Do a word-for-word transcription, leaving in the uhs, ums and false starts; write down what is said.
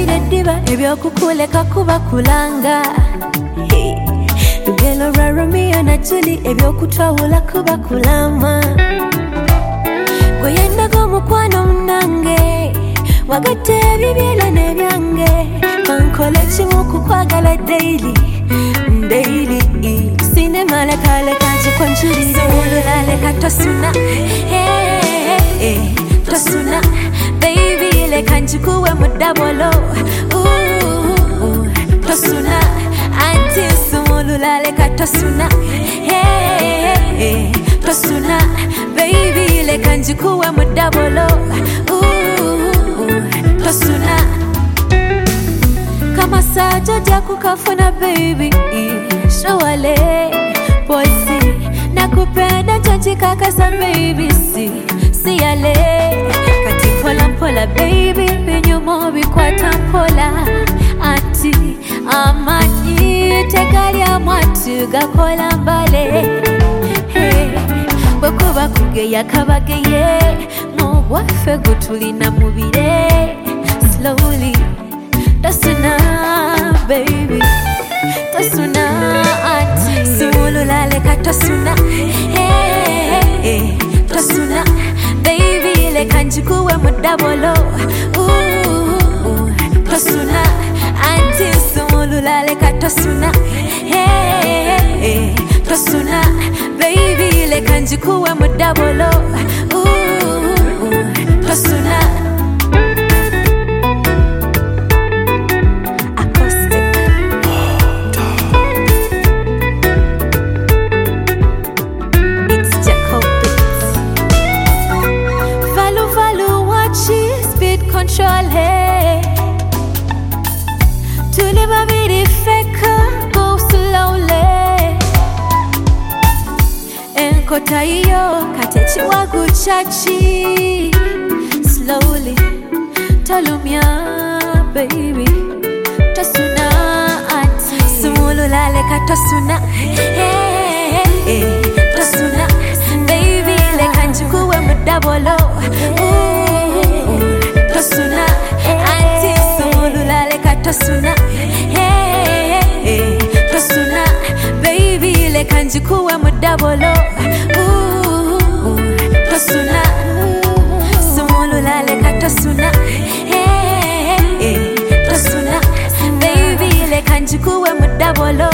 Tolabire diba ebyokukuleka kuba kulanga. Hey. Lugelo lwa Romeo na Julie ebyokutwawula kuba kulama. Gwe yendaga omukwano munange wagatte ebibyela n'ebyange. Kankole kimu kukwagala daily daily. Sinema leka leka nzikwanjulire. Sumulula leka tosuna. Hey, hey, tosuna. Baby leka njikuwe mu double o. Ooh, tosuna. Auntie sumulula leka tosuna. Hey, hey, tosuna. Baby leka njikuwe mu double o. Ooh, tosuna. Kama sajo jaku kafuna baby. Shawale bossy. Nakupenda chochi kakasa baby. Si, si yale. Kati pola pola baby. Binyumo bikwata pola. Ati amani tekali amwatu gakola mbale. Hey, bwekuba kugeya kabageye. Mubwafe gutulina mubire. Slowly tosuna baby. Tosuna ati sumulula leka tosuna. Hey, hey, tosuna. Baby leka njikuwe mu double o. Ooh, tosuna. Auntie sumulula leka tosuna. Hey, hey, tosuna. Baby leka njikuwe mu double o. Ooh, tosuna. Control, hey. To never be the faker, go slowly. Enkota iyo katechi wagu chachi. Slowly, tolumya baby. Tosuna ati sumulula leka tosuna. Hey, hey, hey. Tosuna. Baby leka njikuwe mu double o. Tosuna, auntie sumulula leka tosuna. Hey, hey, tosuna. Baby leka njikuwe mu double o. Ooh, tosuna. Sumulula leka tosuna. Hey, hey, tosuna. Baby leka njikuwe mu double o.